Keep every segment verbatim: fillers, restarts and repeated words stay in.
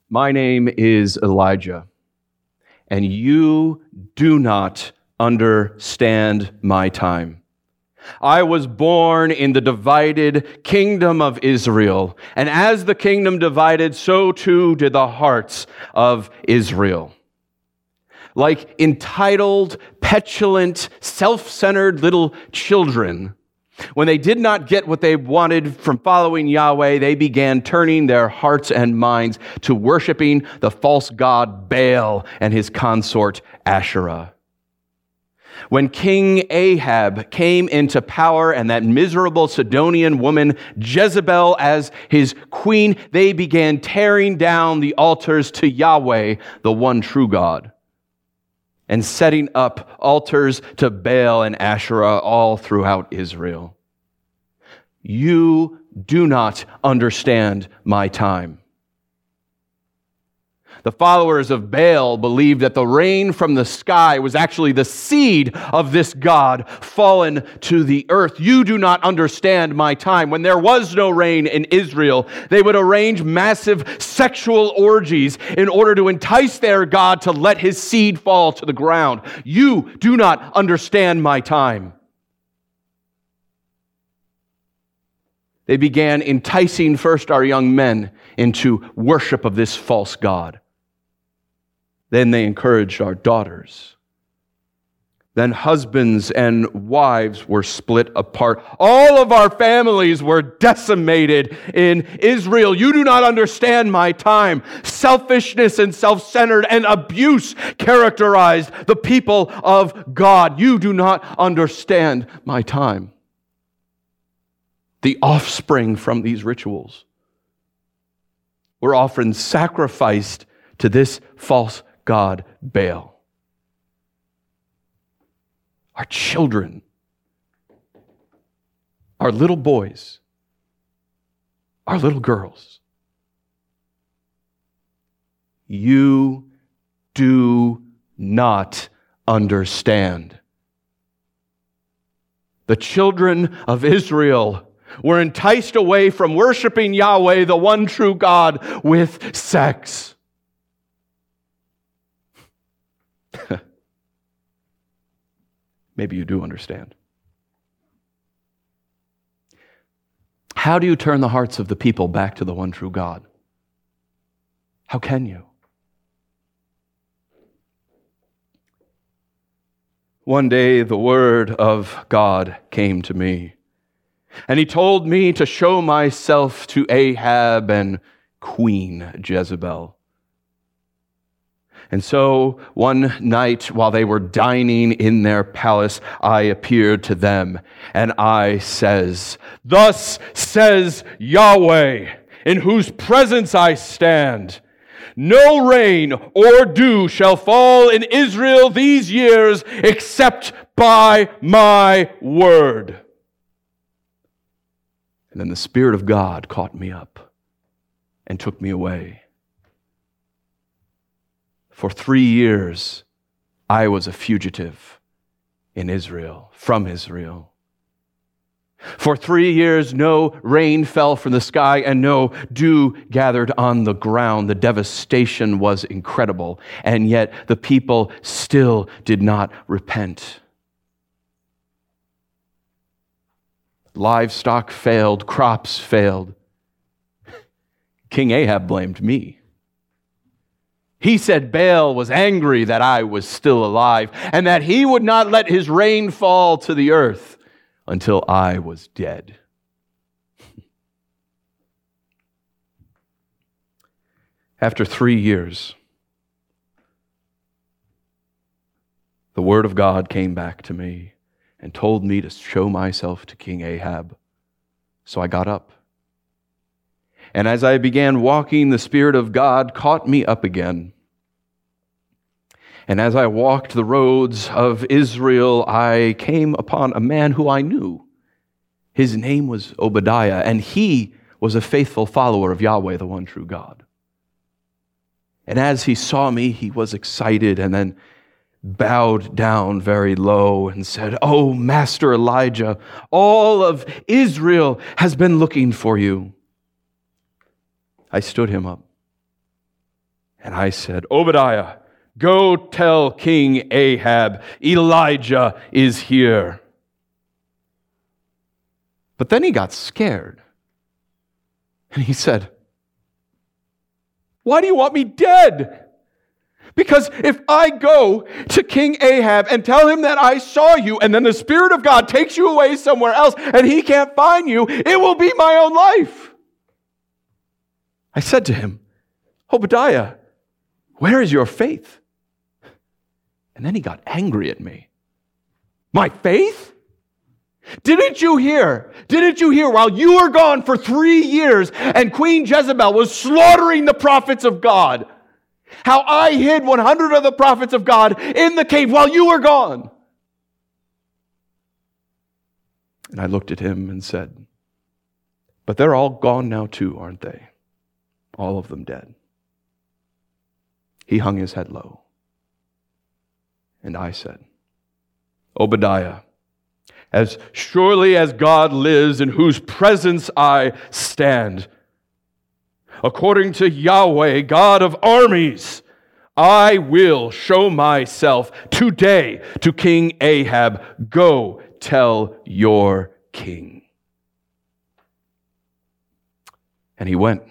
My name is Elijah, and you do not understand my time. I was born in the divided kingdom of Israel, and as the kingdom divided, so too did the hearts of Israel. Like entitled, petulant, self-centered little children, when they did not get what they wanted from following Yahweh, they began turning their hearts and minds to worshiping the false god Baal and his consort Asherah. When King Ahab came into power and that miserable Sidonian woman Jezebel as his queen, they began tearing down the altars to Yahweh, the one true God, and setting up altars to Baal and Asherah all throughout Israel. You do not understand my time. The followers of Baal believed that the rain from the sky was actually the seed of this god fallen to the earth. You do not understand my time. When there was no rain in Israel, they would arrange massive sexual orgies in order to entice their god to let his seed fall to the ground. You do not understand my time. They began enticing first our young men into worship of this false god. Then they encouraged our daughters. Then husbands and wives were split apart. All of our families were decimated in Israel. You do not understand my time. Selfishness and self-centered and abuse characterized the people of God. You do not understand my time. The offspring from these rituals were often sacrificed to this false god Baal. Our children, our little boys, our little girls. You do not understand. The children of Israel were enticed away from worshiping Yahweh, the one true God, with sex. Maybe you do understand. How do you turn the hearts of the people back to the one true God? How can you? One day the word of God came to me, and he told me to show myself to Ahab and Queen Jezebel. And so one night while they were dining in their palace, I appeared to them, and I says, "Thus says Yahweh, in whose presence I stand, no rain or dew shall fall in Israel these years except by my word." And then the Spirit of God caught me up and took me away. For three years, I was a fugitive in Israel, from Israel. For three years, no rain fell from the sky and no dew gathered on the ground. The devastation was incredible, and yet the people still did not repent. Livestock failed, crops failed. King Ahab blamed me. He said Baal was angry that I was still alive and that he would not let his rain fall to the earth until I was dead. After three years, the word of God came back to me and told me to show myself to King Ahab. So I got up. And as I began walking, the Spirit of God caught me up again. And as I walked the roads of Israel, I came upon a man who I knew. His name was Obadiah, and he was a faithful follower of Yahweh, the one true God. And as he saw me, he was excited and then bowed down very low and said, "Oh, Master Elijah, all of Israel has been looking for you." I stood him up. And I said, Obadiah, go tell King Ahab, Elijah is here. But then he got scared. And he said, why do you want me dead? Because if I go to King Ahab and tell him that I saw you, and then the Spirit of God takes you away somewhere else and he can't find you, it will be my own life. I said to him, Obadiah, where is your faith? And then he got angry at me. My faith? Didn't you hear? Didn't you hear while you were gone for three years and Queen Jezebel was slaughtering the prophets of God, how I hid one hundred of the prophets of God in the cave while you were gone? And I looked at him and said, but they're all gone now too, aren't they? All of them dead. He hung his head low. And I said, Obadiah, as surely as God lives in whose presence I stand, according to Yahweh, God of armies, I will show myself today to King Ahab. Go tell your king. And he went.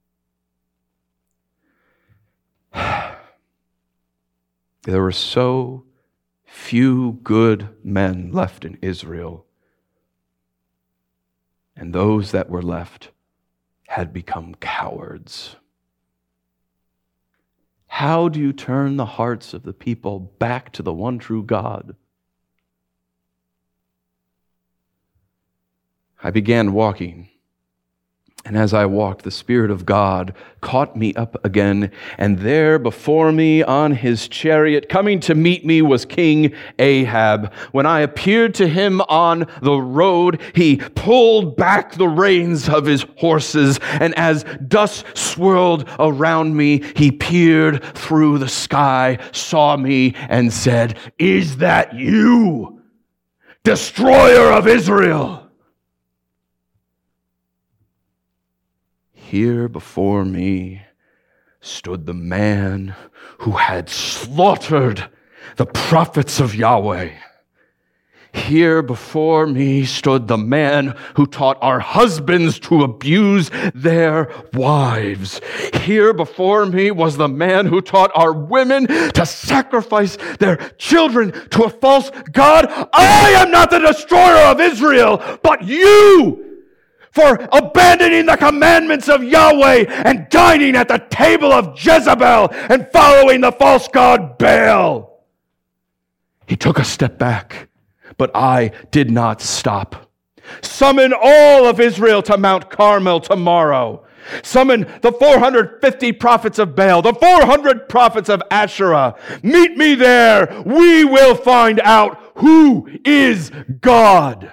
There were so few good men left in Israel, and those that were left had become cowards. How do you turn the hearts of the people back to the one true God? I began walking. And as I walked, the Spirit of God caught me up again, and there before me on his chariot, coming to meet me, was King Ahab. When I appeared to him on the road, he pulled back the reins of his horses, and as dust swirled around me, he peered through the sky, saw me, and said, "Is that you, destroyer of Israel?" Here before me stood the man who had slaughtered the prophets of Yahweh. Here before me stood the man who taught our husbands to abuse their wives. Here before me was the man who taught our women to sacrifice their children to a false god. I am not the destroyer of Israel, but you, for abandoning the commandments of Yahweh and dining at the table of Jezebel and following the false god Baal. He took a step back, but I did not stop. Summon all of Israel to Mount Carmel tomorrow. Summon the four hundred fifty prophets of Baal, the four hundred prophets of Asherah. Meet me there. We will find out who is God.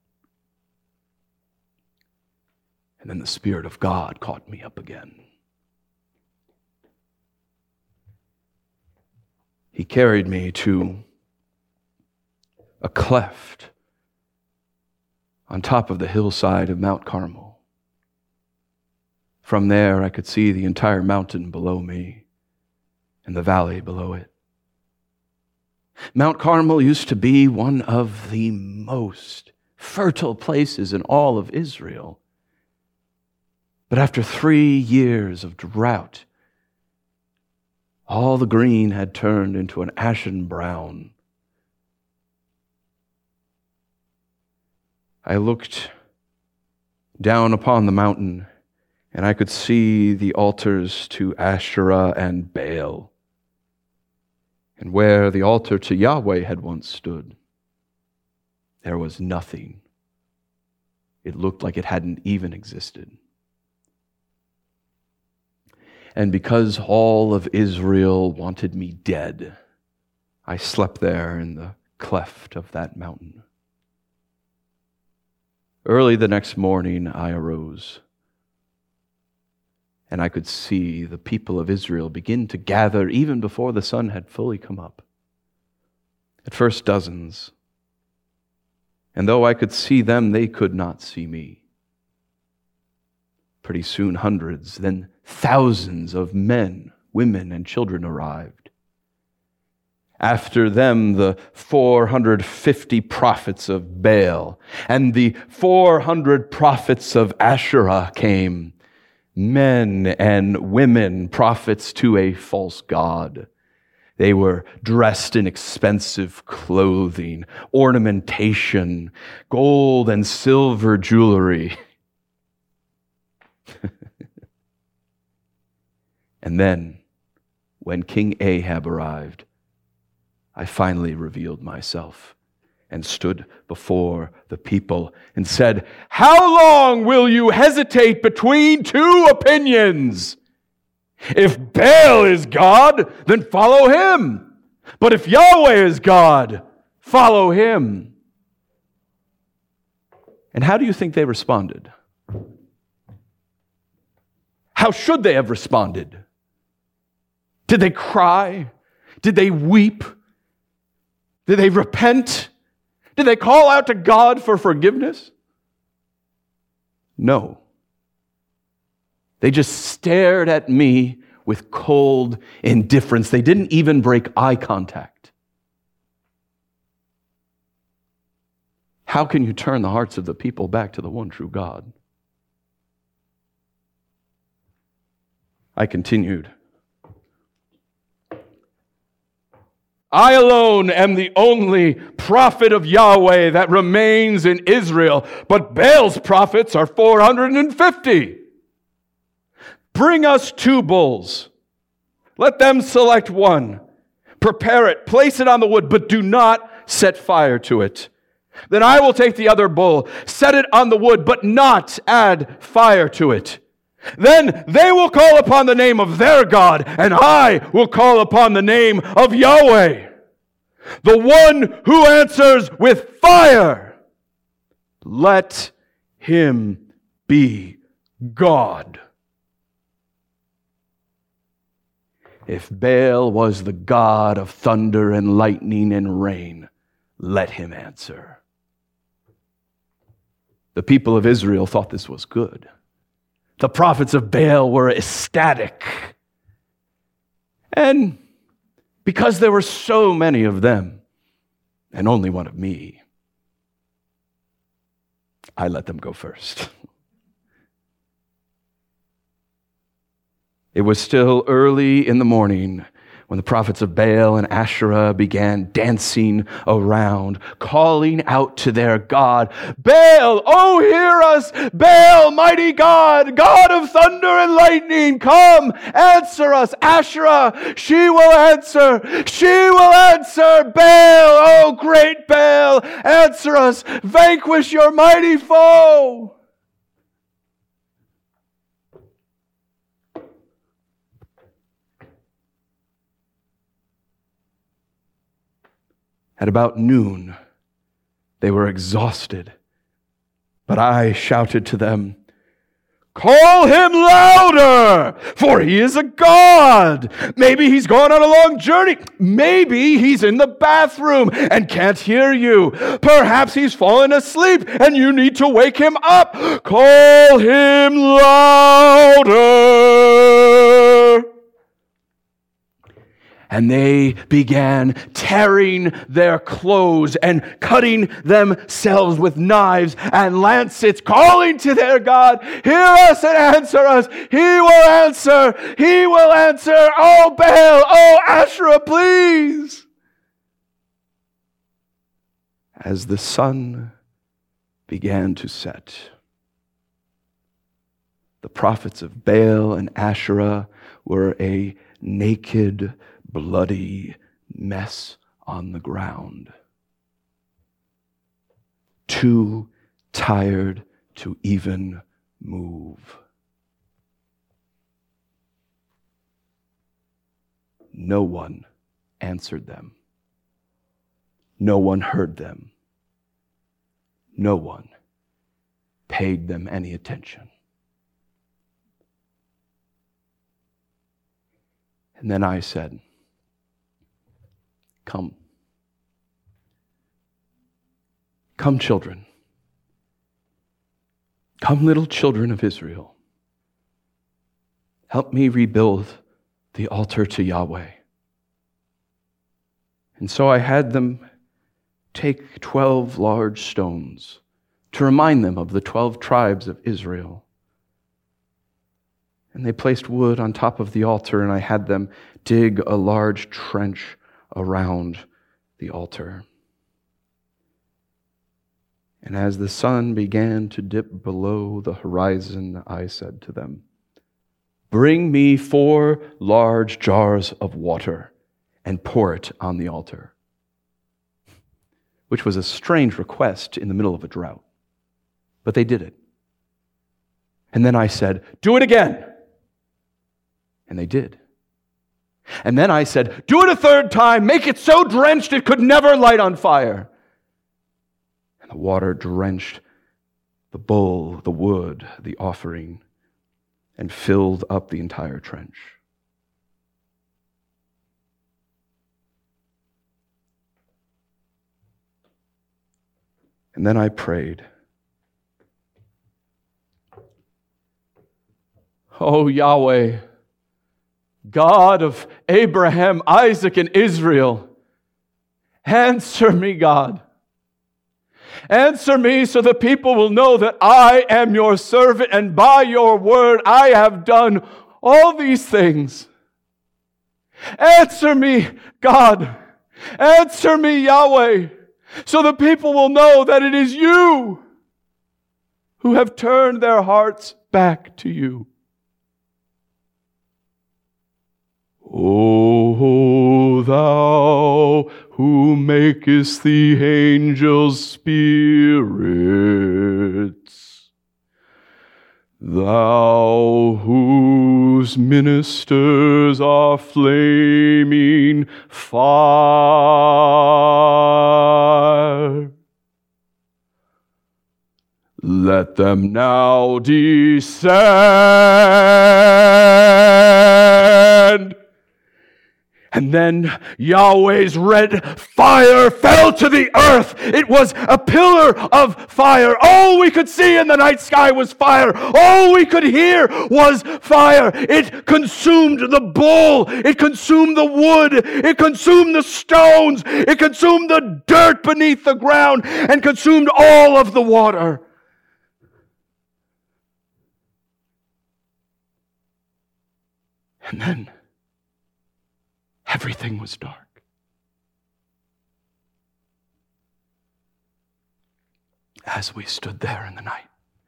And then the Spirit of God caught me up again. He carried me to a cleft on top of the hillside of Mount Carmel. From there, I could see the entire mountain below me and the valley below it. Mount Carmel used to be one of the most fertile places in all of Israel. But after three years of drought, all the green had turned into an ashen brown. I looked down upon the mountain, and I could see the altars to Asherah and Baal. And where the altar to Yahweh had once stood, there was nothing. It looked like it hadn't even existed. And because all of Israel wanted me dead, I slept there in the cleft of that mountain. Early the next morning, I arose, and I could see the people of Israel begin to gather even before the sun had fully come up. At first, dozens. And though I could see them, they could not see me. Pretty soon, hundreds, then thousands of men, women, and children arrived. After them, the four hundred fifty prophets of Baal and the four hundred prophets of Asherah came, men and women, prophets to a false god. They were dressed in expensive clothing, ornamentation, gold and silver jewelry. And then, when King Ahab arrived, I finally revealed myself and stood before the people and said, "How long will you hesitate between two opinions? If Baal is God, then follow him. But if Yahweh is God, follow him." And how do you think they responded? How should they have responded? Did they cry? Did they weep? Did they repent? Did they call out to God for forgiveness? No. They just stared at me with cold indifference. They didn't even break eye contact. How can you turn the hearts of the people back to the one true God? I continued. I alone am the only prophet of Yahweh that remains in Israel, but Baal's prophets are four hundred fifty. Bring us two bulls. Let them select one. Prepare it, place it on the wood, but do not set fire to it. Then I will take the other bull, set it on the wood, but not add fire to it. Then they will call upon the name of their God, and I will call upon the name of Yahweh, the one who answers with fire. Let him be God. If Baal was the God of thunder and lightning and rain, let him answer. The people of Israel thought this was good. The prophets of Baal were ecstatic. And because there were so many of them, and only one of me, I let them go first. It was still early in the morning when the prophets of Baal and Asherah began dancing around, calling out to their God, "Baal, oh hear us! Baal, mighty God, God of thunder and lightning, come, answer us! Asherah, she will answer! She will answer! Baal, oh great Baal, answer us! Vanquish your mighty foe!" At about noon, they were exhausted, but I shouted to them, "Call him louder, for he is a god. Maybe he's gone on a long journey. Maybe he's in the bathroom and can't hear you. Perhaps he's fallen asleep and you need to wake him up. Call him louder." And they began tearing their clothes and cutting themselves with knives and lancets, calling to their God, "Hear us and answer us. He will answer. He will answer. Oh Baal, oh Asherah, please." As the sun began to set, the prophets of Baal and Asherah were a naked, bloody mess on the ground, too tired to even move. No one answered them. No one heard them. No one paid them any attention. And then I said, "Come. Come, children. Come, little children of Israel. Help me rebuild the altar to Yahweh. And so I had them take twelve large stones to remind them of the twelve tribes of Israel. And they placed wood on top of the altar, and I had them dig a large trench around the altar. And as the sun began to dip below the horizon, I said to them, "Bring me four large jars of water and pour it on the altar," which was a strange request in the middle of a drought. But they did it. And then I said, "Do it again." And they did. And then I said, "Do it a third time. Make it so drenched it could never light on fire." And the water drenched the bowl, the wood, the offering, and filled up the entire trench. And then I prayed, "Oh Yahweh, God of Abraham, Isaac, and Israel, answer me, God. Answer me so the people will know that I am your servant, and by your word I have done all these things. Answer me, God. Answer me, Yahweh, so the people will know that it is you who have turned their hearts back to you. O thou who makest the angels spirits, thou whose ministers are flaming fire, let them now descend." And then Yahweh's red fire fell to the earth. It was a pillar of fire. All we could see in the night sky was fire. All we could hear was fire. It consumed the bull. It consumed the wood. It consumed the stones. It consumed the dirt beneath the ground and consumed all of the water. And then everything was dark. As we stood there in the night,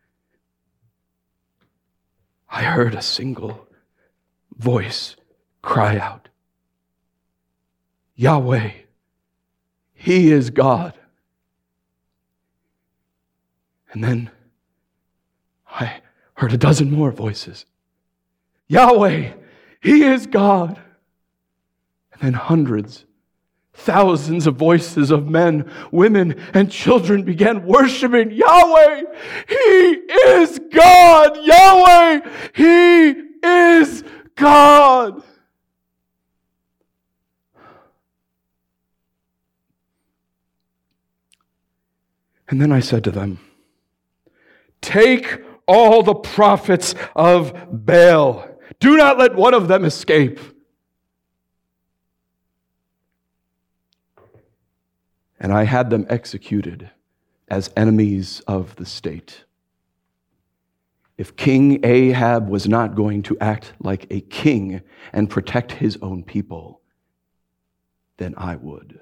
I heard a single voice cry out, "Yahweh, He is God." And then I heard a dozen more voices, "Yahweh, He is God." And hundreds, thousands of voices of men, women, and children began worshiping Yahweh. He is God. Yahweh, He is God. And then I said to them, "Take all the prophets of Baal. Do not let one of them escape." And I had them executed as enemies of the state. If King Ahab was not going to act like a king and protect his own people, then I would.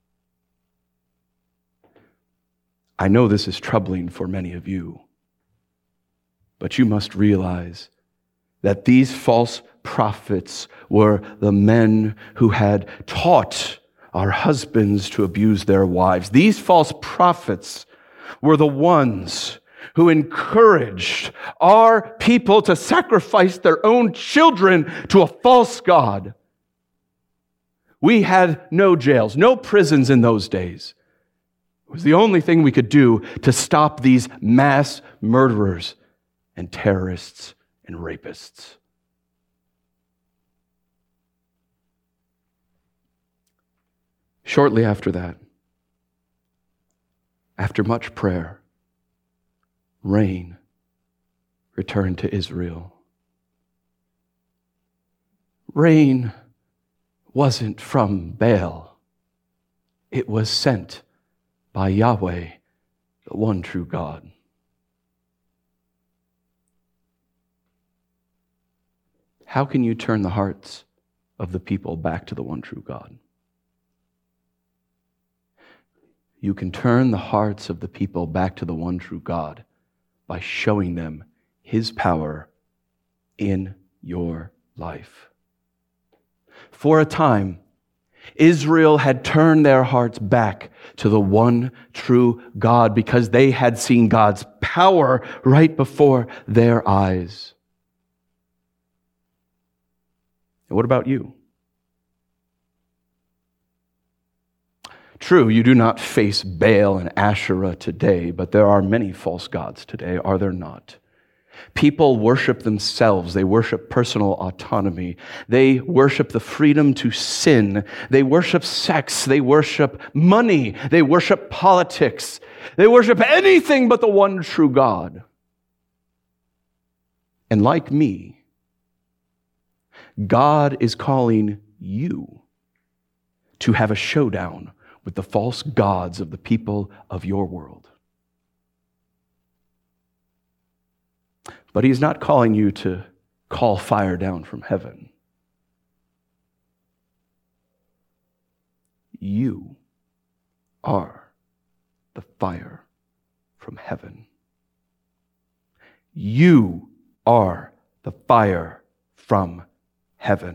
I know this is troubling for many of you, but you must realize that these false prophets were the men who had taught our husbands to abuse their wives. These false prophets were the ones who encouraged our people to sacrifice their own children to a false god. We had no jails, no prisons in those days. It was the only thing we could do to stop these mass murderers and terrorists and rapists. Shortly after that, after much prayer, rain returned to Israel. rain wasn't from Baal. It was sent by Yahweh, the one true God. How can you turn the hearts of the people back to the one true God? You can turn the hearts of the people back to the one true God by showing them His power in your life. For a time, Israel had turned their hearts back to the one true God because they had seen God's power right before their eyes. And what about you? True, you do not face Baal and Asherah today, but there are many false gods today, are there not? People worship themselves. They worship personal autonomy. They worship the freedom to sin. They worship sex. They worship money. They worship politics. They worship anything but the one true God. And like me, God is calling you to have a showdown with the false gods of the people of your world. But He's not calling you to call fire down from heaven. You are the fire from heaven. You are the fire from heaven.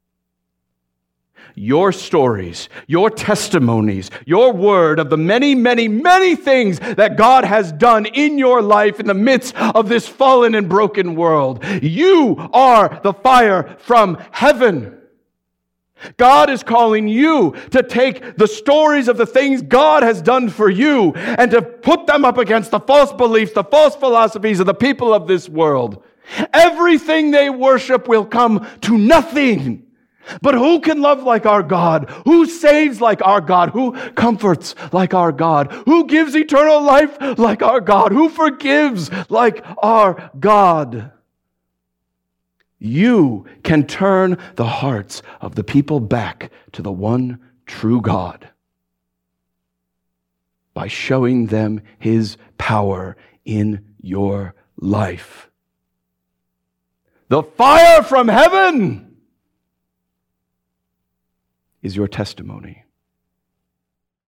Your stories, your testimonies, your word of the many, many, many things that God has done in your life in the midst of this fallen and broken world. You are the fire from heaven. God is calling you to take the stories of the things God has done for you and to put them up against the false beliefs, the false philosophies of the people of this world. Everything they worship will come to nothing. But who can love like our God? Who saves like our God? Who comforts like our God? Who gives eternal life like our God? Who forgives like our God? You can turn the hearts of the people back to the one true God by showing them His power in your life. The fire from heaven is your testimony.